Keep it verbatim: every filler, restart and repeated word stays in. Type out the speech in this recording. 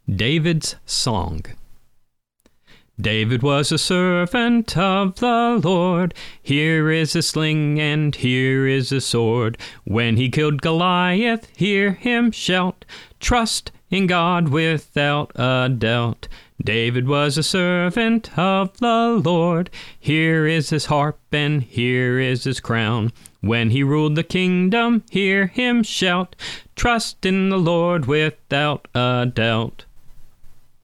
David's Song. David was a servant of the Lord. Here is a sling and here is a sword. When he killed Goliath, hear him shout, trust in God without a doubt. David was a servant of the Lord. Here is his harp and here is his crown. When he ruled the kingdom, hear him shout, trust in the Lord without a doubt.